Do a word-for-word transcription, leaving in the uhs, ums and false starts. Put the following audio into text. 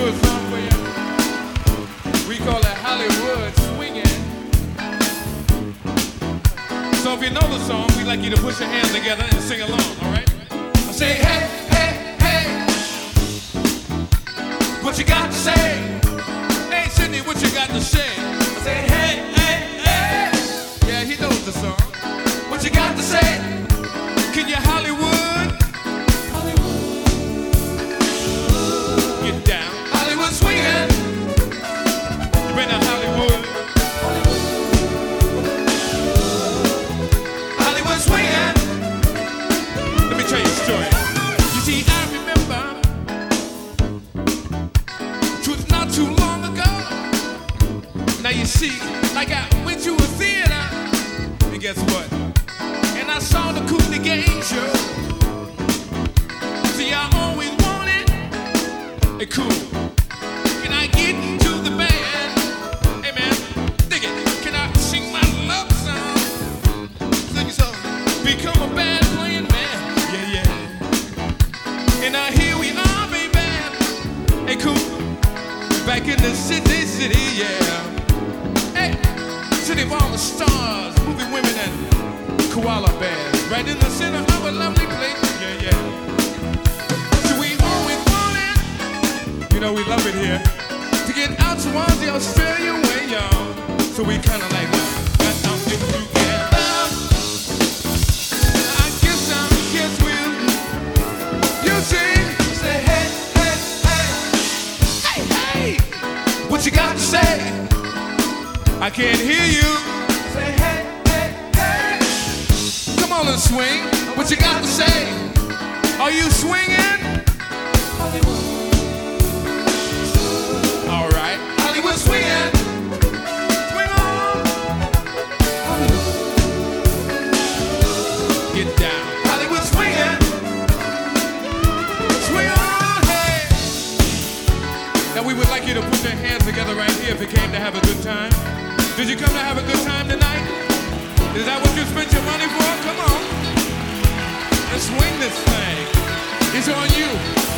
do a song for you. We call it Hollywood Swinging. So if you know the song, we'd like you to put your hands together and sing along, all right? I say, hey, hey, hey. What you got to say? Hey, Sydney, what you got to say? I say, hey, hey, hey. Yeah, he knows the song. What you got to say? Can you Hollywood? Hollywood. Get down. Hollywood swinging. You been to Hollywood? Hollywood swinging. Let me tell you a story. You see, I remember truth not too long ago. Now you see, like I went to a theater, and guess what? And I saw the Cooley Game show. See, I always wanted a cool. Can I get into the band? Hey man, dig it. Can I sing my love song? Sing it song. Become a bad playing man. Yeah, yeah. And now here we are, baby. Hey, cool. Back in the city, city, yeah. Hey, city of all the stars, movie women and koala bears. Right in the center of a lovely place. Yeah, yeah. So we always wanted, you know we love it here, to get out towards the Australian way, y'all. So we kinda like, well, got something together. I guess I guess we'll, you see, say hey, hey, hey. Hey, hey. What you got to say? I can't hear you. Say hey, hey, hey. Come on and swing. What you got to say? Are you swinging? Hollywood. All right. Hollywood swinging. Swing on. Hollywood. Get down. Hollywood swinging. Swing on, hey. Now we would like you to put your hands together right here if you came to have a good time. Did you come to have a good time tonight? Is that what you spent your money for? Come on. Let's swing this thing. It's on you.